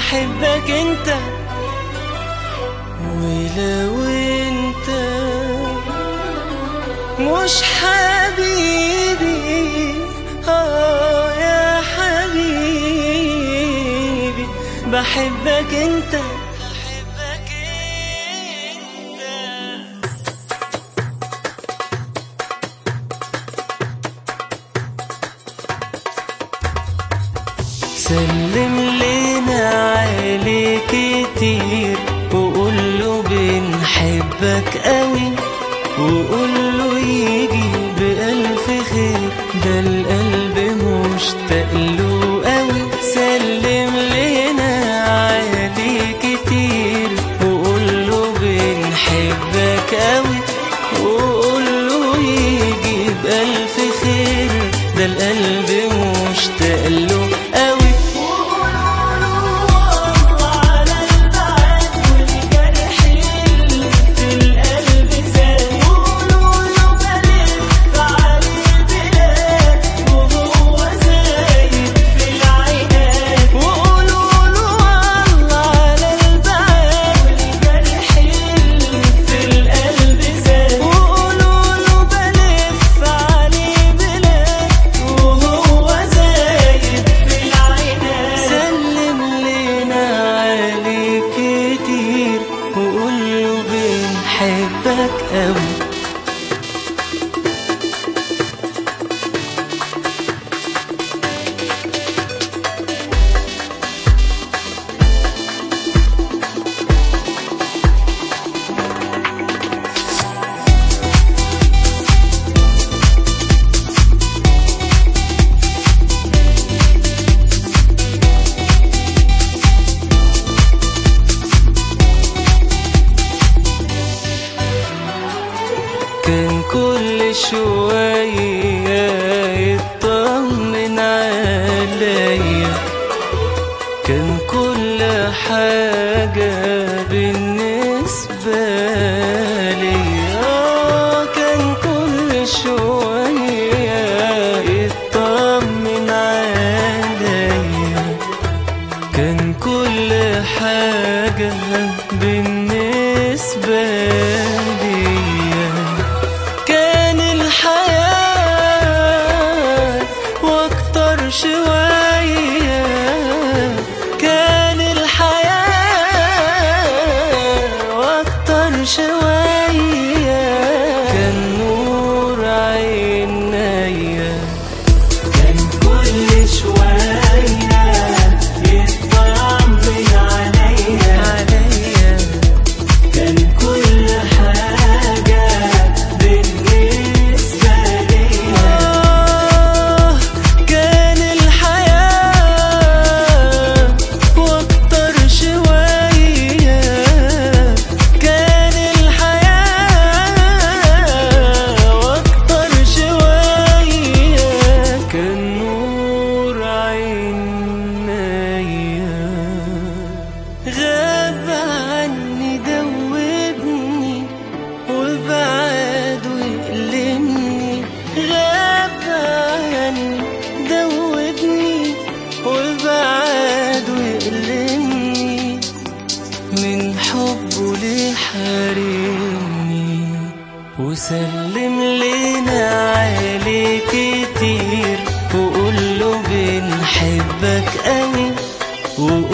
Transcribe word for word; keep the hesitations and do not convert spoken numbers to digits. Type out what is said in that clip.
بحبك انت، ولو انت مش حبيبي اه يا حبيبي بحبك انت. سلم لنا عليه كتير وقوله بنحبك قوي، وقوله يجي بألف خير، ده القلب مشتاق له قوي. سلم لنا عليه كتير وقوله بنحبك قوي، وقوله يجي بألف خير، ده القلب مشتاق له قوي. بحبك قوي. كان كل شوية يطمن عليا، كان كل حاجة بالنسبة ليا، كان كل شوية يطمن عليا، كان كل حاجة بالنسبة ليا، كان الحياة واكتر شوية، كان الحياة واكتر شوية، كان نور عينيا، كان كل شوية يطمن عليا عليا، كان كل حاجة بالنسبة ليا، آه كان الحياة واكتر شوية، كان الحياة واكتر شوية، كان نور عينيا. غاب عني دوبني وبعد ويألمني، غاب عني دوبني وبعد ويألمني، من حبه ليه حارمني. وسلم لنا عليه كتير وقوله بنحبك قوي،